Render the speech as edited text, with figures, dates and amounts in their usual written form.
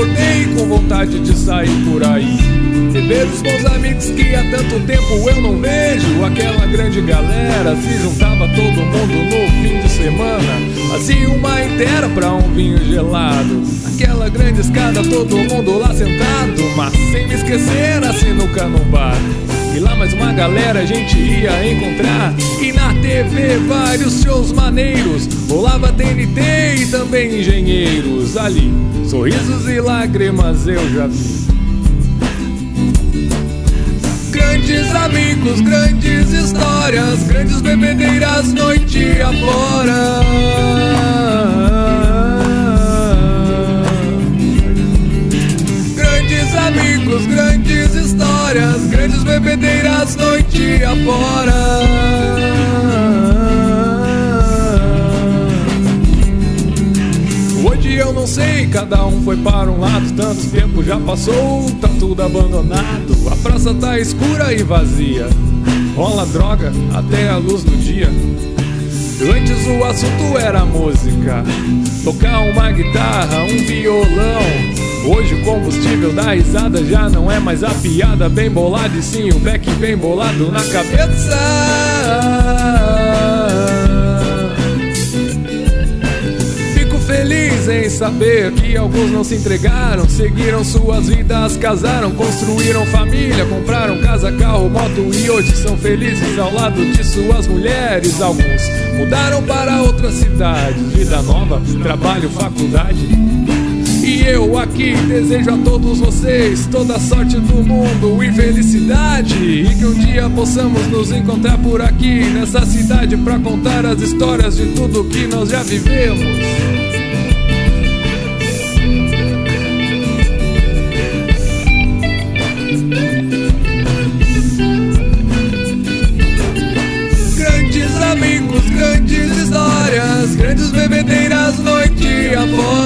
acordei com vontade de sair por aí, rever os bons amigos que há tanto tempo eu não vejo. Aquela grande galera se juntava todo mundo no fim de semana, fazia uma inteira pra um vinho gelado. Aquela grande escada, todo mundo lá sentado, mas sem me esquecer a sinuca no bar. E lá mais uma galera a gente ia encontrar. E na TV vários shows maneiros, rolava TNT e também engenheiros. Ali, sorrisos e lágrimas eu já vi. Grandes amigos, grandes histórias, grandes bebedeiras noite afora. Grandes amigos, grandes histórias, grandes bebedeiras noite afora. Hoje eu não sei, cada um foi para um lado, tanto tempo já passou, tá tudo abandonado. A praça tá escura e vazia, rola droga até a luz do dia. Antes o assunto era música, tocar uma guitarra, um violão. Hoje o combustível da risada já não é mais a piada bem bolada, e sim o beck bem bolado na cabeça. Fico feliz em saber que alguns não se entregaram, seguiram suas vidas, casaram, construíram família, compraram casa, carro, moto e hoje são felizes ao lado de suas mulheres. Alguns mudaram para outras cidades, vida nova, trabalho, faculdade. E eu aqui desejo a todos vocês toda a sorte do mundo e felicidade, e que um dia possamos nos encontrar por aqui nessa cidade pra contar as histórias de tudo que nós já vivemos. Grandes amigos, grandes histórias, grandes bebedeiras noite afora.